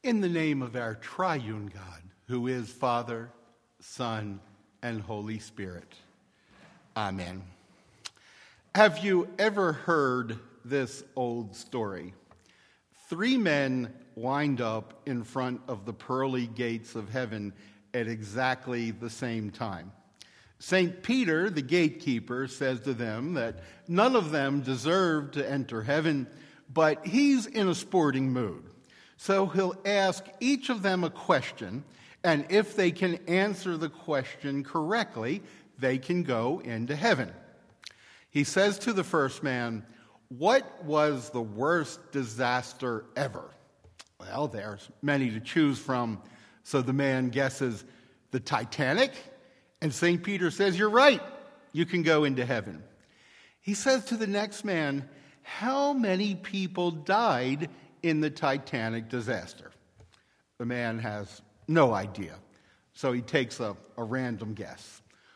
In the name of our triune God, who is Father, Son, and Holy Spirit. Amen. Have you ever heard this old story? 3 men wind up in front of the pearly gates of heaven at exactly the same time. St. Peter, the gatekeeper, says to them that none of them deserve to enter heaven, but he's in a sporting mood. So he'll ask each of them a question, and if they can answer the question correctly, they can go into heaven. He says to the first man, "What was the worst disaster ever?" Well, there's many to choose from, so the man guesses the Titanic, and St. Peter says, "You're right, you can go into heaven." He says to the next man, "How many people died in the Titanic disaster?" The man has no idea, so he takes a random guess.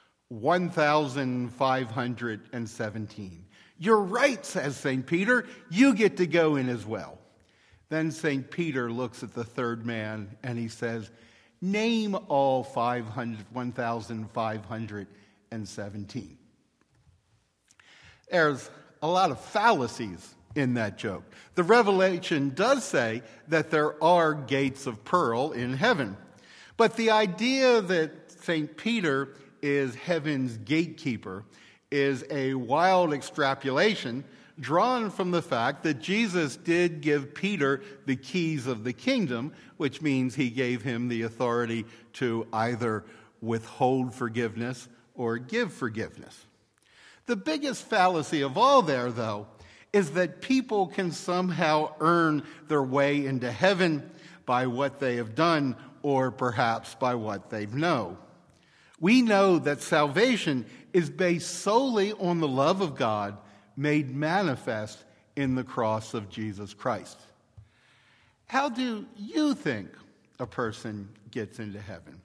1,517. "You're right," says St. Peter. "You get to go in as well." Then St. Peter looks at the third man and he says, "Name all 1,517. There's a lot of fallacies in that joke. The Revelation does say that there are gates of pearl in heaven. But the idea that St. Peter is heaven's gatekeeper is a wild extrapolation drawn from the fact that Jesus did give Peter the keys of the kingdom, which means he gave him the authority to either withhold forgiveness or give forgiveness. The biggest fallacy of all there, though, is that people can somehow earn their way into heaven by what they have done or perhaps by what they know. We know that salvation is based solely on the love of God made manifest in the cross of Jesus Christ. How do you think a person gets into heaven?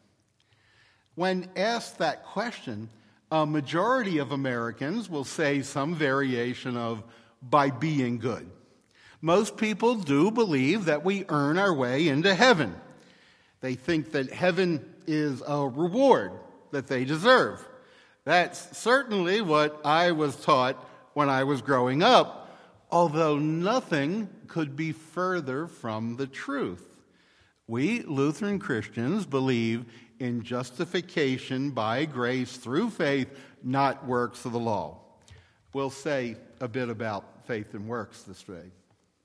When asked that question, a majority of Americans will say some variation of by being good. Most people do believe that we earn our way into heaven. They think that heaven is a reward that they deserve. That's certainly what I was taught when I was growing up, although nothing could be further from the truth. We Lutheran Christians believe in justification by grace through faith, not works of the law. We'll say a bit about faith and works this way.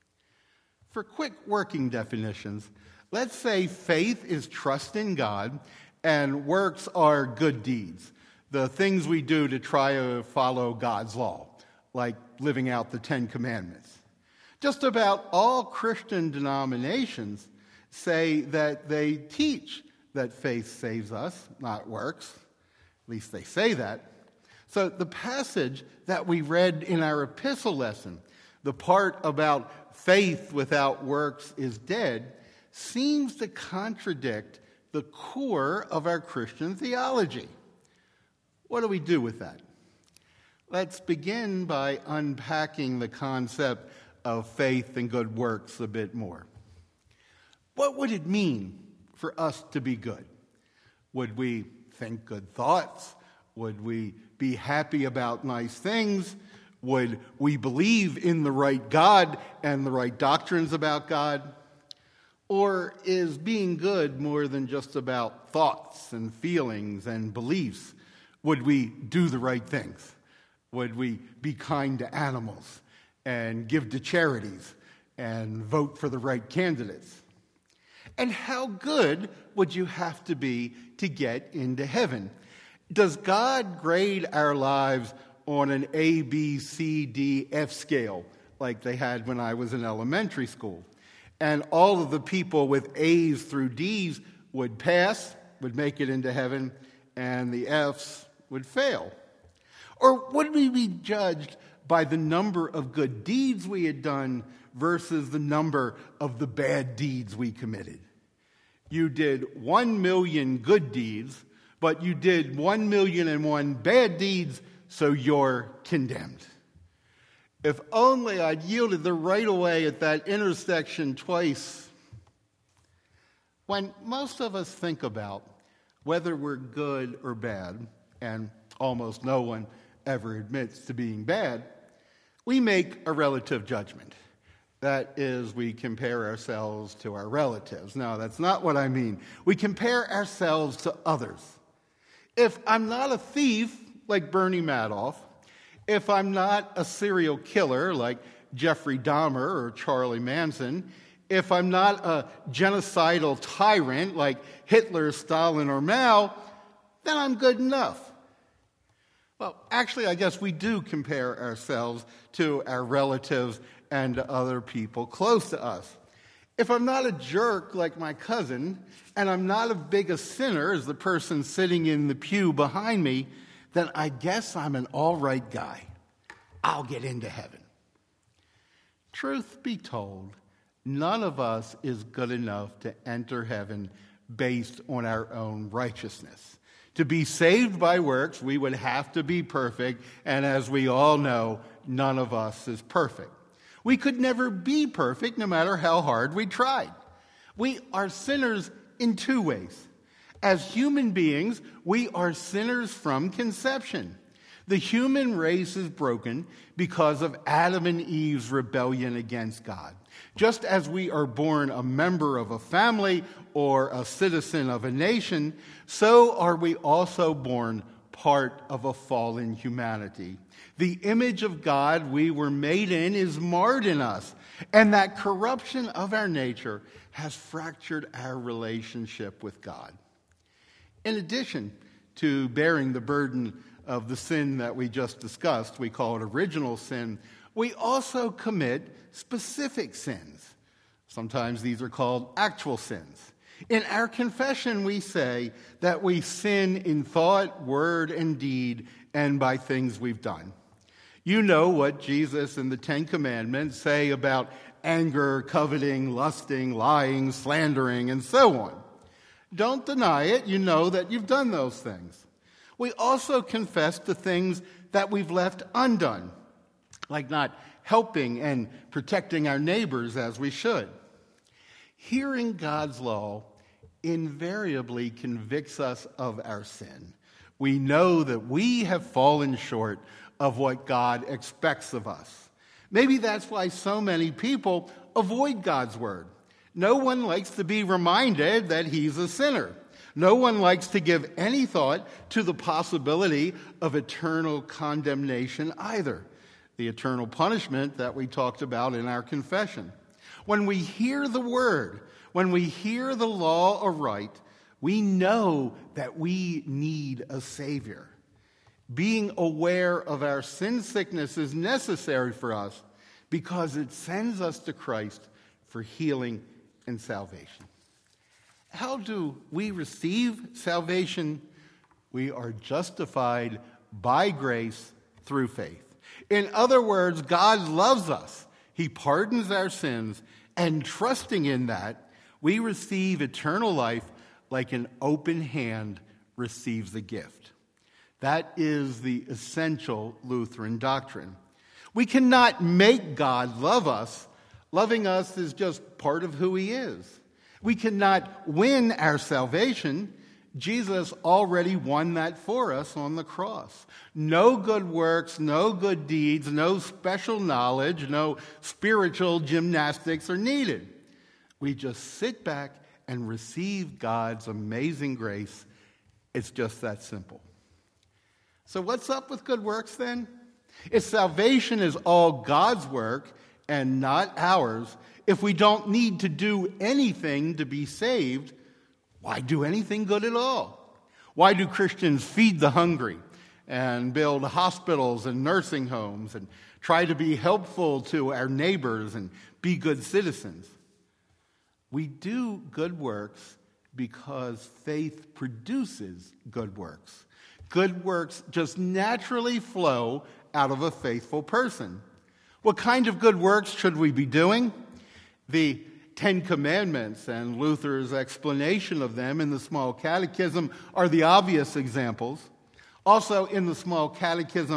For quick working definitions, let's say faith is trust in God and works are good deeds, the things we do to try to follow God's law, like living out the 10 Commandments. Just about all Christian denominations say that they teach that faith saves us, not works. At least they say that. So the passage that we read in our epistle lesson, the part about faith without works is dead, seems to contradict the core of our Christian theology. What do we do with that? Let's begin by unpacking the concept of faith and good works a bit more. What would it mean for us to be good? Would we think good thoughts? Would we be happy about nice things? Would we believe in the right God and the right doctrines about God? Or is being good more than just about thoughts and feelings and beliefs? Would we do the right things? Would we be kind to animals and give to charities and vote for the right candidates? And how good would you have to be to get into heaven? Does God grade our lives on an A, B, C, D, F scale like they had when I was in elementary school? And all of the people with A's through D's would pass, would make it into heaven, and the F's would fail? Or would we be judged by the number of good deeds we had done versus the number of the bad deeds we committed? You did 1 million good deeds, but you did 1,000,001 bad deeds, so you're condemned. If only I'd yielded the right of way at that intersection twice. When most of us think about whether we're good or bad, and almost no one ever admits to being bad, we make a relative judgment. That is, we compare ourselves to our relatives. No, that's not what I mean. We compare ourselves to others. If I'm not a thief like Bernie Madoff, if I'm not a serial killer like Jeffrey Dahmer or Charlie Manson, if I'm not a genocidal tyrant like Hitler, Stalin, or Mao, then I'm good enough. Well, actually, I guess we do compare ourselves to our relatives and to other people close to us. If I'm not a jerk like my cousin, and I'm not as big a sinner as the person sitting in the pew behind me, then I guess I'm an all right guy. I'll get into heaven. Truth be told, none of us is good enough to enter heaven based on our own righteousness. To be saved by works, we would have to be perfect, and as we all know, none of us is perfect. We could never be perfect, no matter how hard we tried. We are sinners in two ways. As human beings, we are sinners from conception. The human race is broken because of Adam and Eve's rebellion against God. Just as we are born a member of a family or a citizen of a nation, so are we also born part of a fallen humanity. The image of God we were made in is marred in us, and that corruption of our nature has fractured our relationship with God. In addition to bearing the burden of the sin that we just discussed, we call it original sin, we also commit specific sins. Sometimes these are called actual sins. In our confession, we say that we sin in thought, word, and deed, and by things we've done. You know what Jesus and the Ten Commandments say about anger, coveting, lusting, lying, slandering, and so on. Don't deny it. You know that you've done those things. We also confess the things that we've left undone, like not helping and protecting our neighbors as we should. Hearing God's law invariably convicts us of our sin. We know that we have fallen short of what God expects of us. Maybe that's why so many people avoid God's word. No one likes to be reminded that he's a sinner. No one likes to give any thought to the possibility of eternal condemnation either, the eternal punishment that we talked about in our confession. When we hear the word, when we hear the law aright, we know that we need a Savior. Being aware of our sin sickness is necessary for us because it sends us to Christ for healing and salvation. How do we receive salvation? We are justified by grace through faith. In other words, God loves us. He pardons our sins, and trusting in that, we receive eternal life like an open hand receives a gift. That is the essential Lutheran doctrine. We cannot make God love us. Loving us is just part of who he is. We cannot win our salvation. Jesus already won that for us on the cross. No good works, no good deeds, no special knowledge, no spiritual gymnastics are needed. We just sit back and receive God's amazing grace. It's just that simple. So what's up with good works then? If salvation is all God's work and not ours, if we don't need to do anything to be saved, why do anything good at all? Why do Christians feed the hungry and build hospitals and nursing homes and try to be helpful to our neighbors and be good citizens? We do good works because faith produces good works. Good works just naturally flow out of a faithful person. What kind of good works should we be doing? The Ten Commandments and Luther's explanation of them in the Small Catechism are the obvious examples. Also in the Small Catechism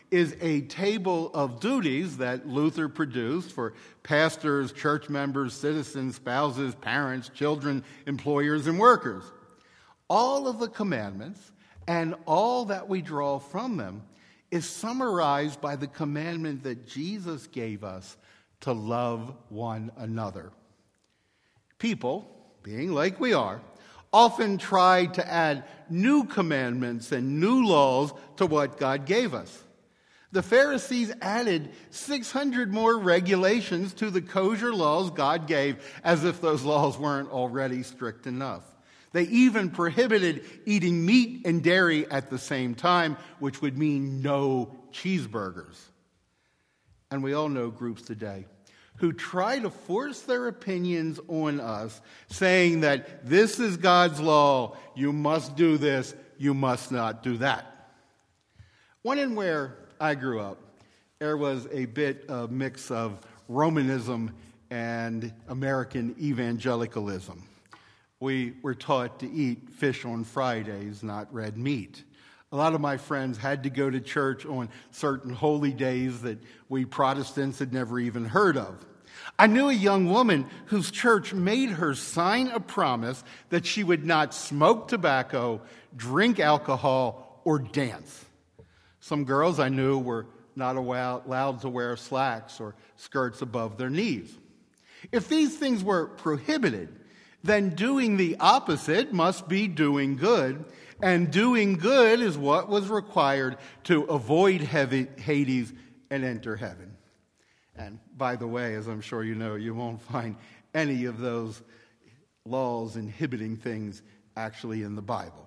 is a table of duties that Luther produced for pastors, church members, citizens, spouses, parents, children, employers, and workers. All of the commandments and all that we draw from them is summarized by the commandment that Jesus gave us to love one another. People, being like we are, often try to add new commandments and new laws to what God gave us. The Pharisees added 600 more regulations to the kosher laws God gave, as if those laws weren't already strict enough. They even prohibited eating meat and dairy at the same time, which would mean no cheeseburgers. And we all know groups today who try to force their opinions on us, saying that this is God's law, you must do this, you must not do that. When and where I grew up, there was a bit of mix of Romanism and American evangelicalism. We were taught to eat fish on Fridays, not red meat. A lot of my friends had to go to church on certain holy days that we Protestants had never even heard of. I knew a young woman whose church made her sign a promise that she would not smoke tobacco, drink alcohol, or dance. Some girls I knew were not allowed to wear slacks or skirts above their knees. If these things were prohibited, then doing the opposite must be doing good, and doing good is what was required to avoid Hades and enter heaven. And by the way, as I'm sure you know, you won't find any of those laws inhibiting things actually in the Bible.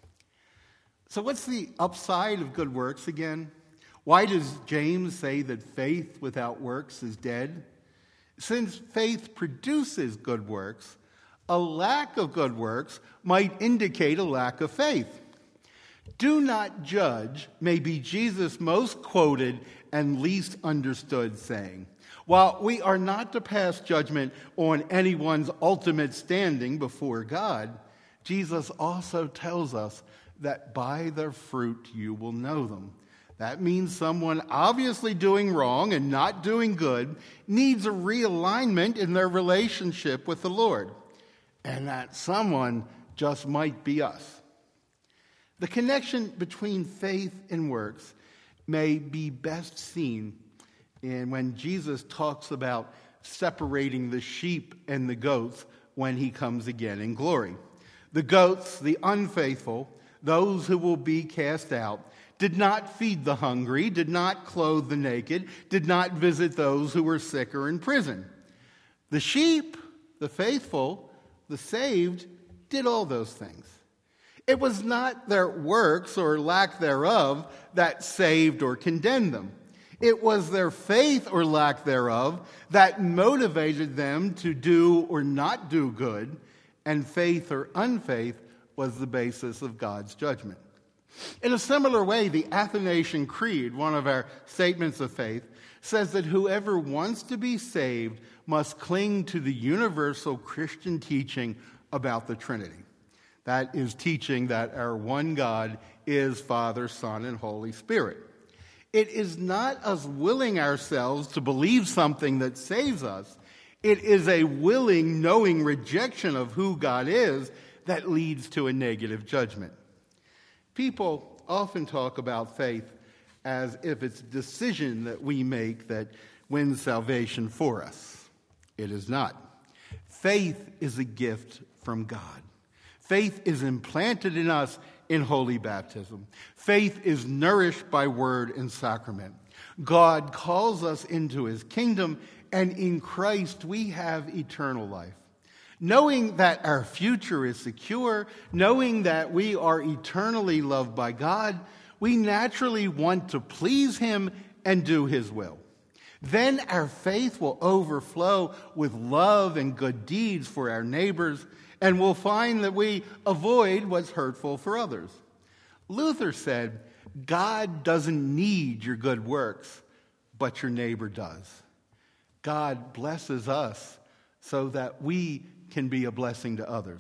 So what's the upside of good works again? Why does James say that faith without works is dead? Since faith produces good works, a lack of good works might indicate a lack of faith. Do not judge may be Jesus' most quoted and least understood saying. While we are not to pass judgment on anyone's ultimate standing before God, Jesus also tells us that by their fruit you will know them. That means someone obviously doing wrong and not doing good needs a realignment in their relationship with the Lord. And that someone just might be us. The connection between faith and works may be best seen in when Jesus talks about separating the sheep and the goats when he comes again in glory. The goats, the unfaithful, those who will be cast out, did not feed the hungry, did not clothe the naked, did not visit those who were sick or in prison. The sheep, the faithful, the saved, did all those things. It was not their works or lack thereof that saved or condemned them. It was their faith or lack thereof that motivated them to do or not do good, and faith or unfaith was the basis of God's judgment. In a similar way, the Athanasian Creed, one of our statements of faith, says that whoever wants to be saved must cling to the universal Christian teaching about the Trinity. That is teaching that our one God is Father, Son, and Holy Spirit. It is not us willing ourselves to believe something that saves us. It is a willing, knowing rejection of who God is that leads to a negative judgment. People often talk about faith as if it's a decision that we make that wins salvation for us. It is not. Faith is a gift from God. Faith is implanted in us in holy baptism. Faith is nourished by word and sacrament. God calls us into his kingdom, and in Christ we have eternal life. Knowing that our future is secure, knowing that we are eternally loved by God, we naturally want to please him and do his will. Then our faith will overflow with love and good deeds for our neighbors, and we'll find that we avoid what's hurtful for others. Luther said, God doesn't need your good works, but your neighbor does. God blesses us so that we can be a blessing to others.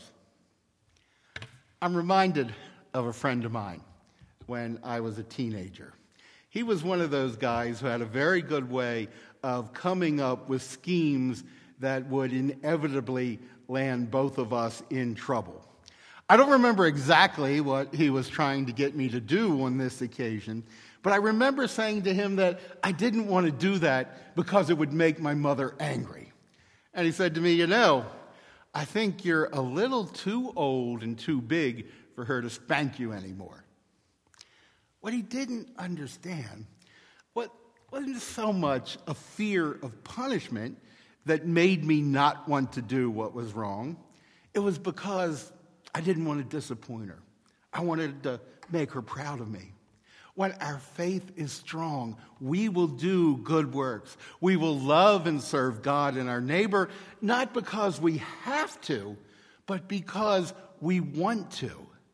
I'm reminded of a friend of mine when I was a teenager. He was one of those guys who had a very good way of coming up with schemes that would inevitably land both of us in trouble. I don't remember exactly what he was trying to get me to do on this occasion, but I remember saying to him that I didn't want to do that because it would make my mother angry. And he said to me, I think you're a little too old and too big for her to spank you anymore. What he didn't understand wasn't so much a fear of punishment that made me not want to do what was wrong. It was because I didn't want to disappoint her. I wanted to make her proud of me. When our faith is strong, we will do good works. We will love and serve God and our neighbor, not because we have to, but because we want to.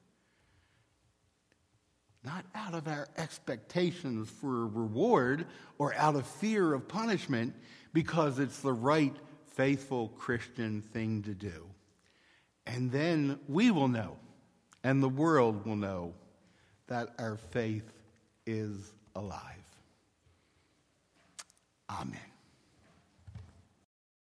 Not out of our expectations for a reward or out of fear of punishment, because it's the right, faithful Christian thing to do. And then we will know, and the world will know, that our faith is alive. Amen.